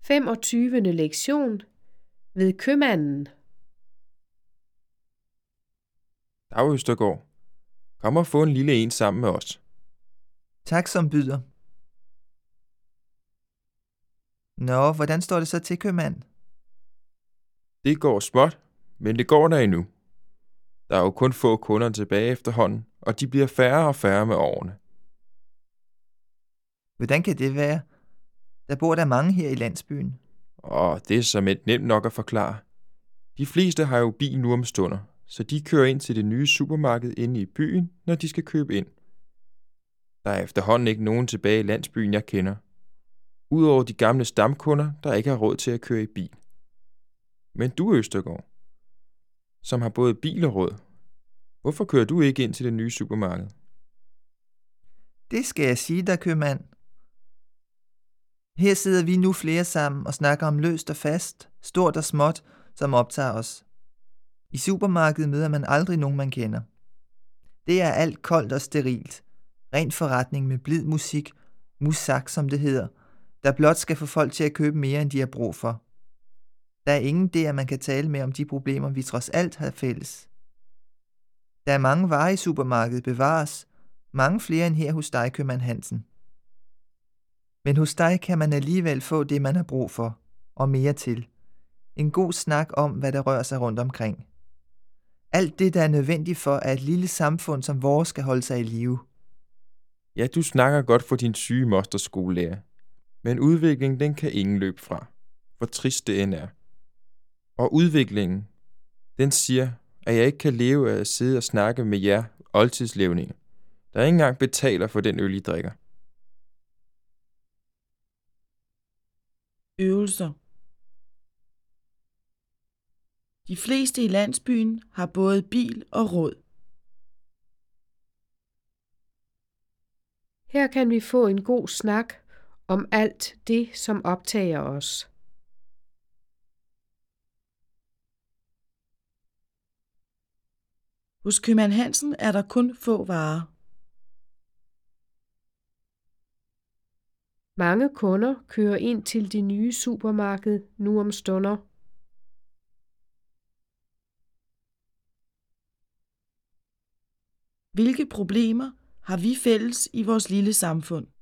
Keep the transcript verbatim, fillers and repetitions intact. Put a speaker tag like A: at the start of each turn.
A: femogtyvende lektion ved købmanden.
B: Dag Østergaard. Kom og få en lille en sammen med os.
C: Tak som byder. Nå, hvordan står det så til, købmand?
B: Det går småt, men det går der endnu. Der er jo kun få kunder tilbage efterhånden, og de bliver færre og færre med årene.
C: Hvordan kan det være? Der bor der mange her i landsbyen.
B: Og det er såmænd nemt nok at forklare. De fleste har jo bil nu om stunder, så de kører ind til det nye supermarked inde i byen, når de skal købe ind. Der er efterhånden ikke nogen tilbage i landsbyen, jeg kender. Udover de gamle stamkunder, der ikke har råd til at køre i bil. Men du, Østergaard, som har både bil og råd, hvorfor kører du ikke ind til det nye supermarked?
C: Det skal jeg sige dig, købmand. Her sidder vi nu flere sammen og snakker om løst og fast, stort og småt, som optager os. I supermarkedet møder man aldrig nogen, man kender. Det er alt koldt og sterilt. Ren forretning med blid musik, musak som det hedder, der blot skal få folk til at købe mere, end de har brug for. Der er ingen der, man kan tale med om de problemer, vi trods alt har fælles. Der er mange varer i supermarkedet bevares, mange flere end her hos dig, købmand Hansen. Men hos dig kan man alligevel få det, man har brug for, og mere til. En god snak om, hvad der rører sig rundt omkring. Alt det, der er nødvendigt for, at et lille samfund som vores skal holde sig i live.
B: Ja, du snakker godt for din syge moster skolelærer. Men udviklingen, den kan ingen løbe fra. Hvor trist det end er. Og udviklingen, den siger, at jeg ikke kan leve af at sidde og snakke med jer oldtidslevninger, der ikke engang betaler for den øl, I drikker.
D: Øvelser. De fleste i landsbyen har både bil og råd.
A: Her kan vi få en god snak om alt det, som optager os.
D: Hos købmand Hansen er der kun få varer.
A: Mange kunder kører ind til det nye supermarked nu om stunder.
D: Hvilke problemer har vi fælles i vores lille samfund?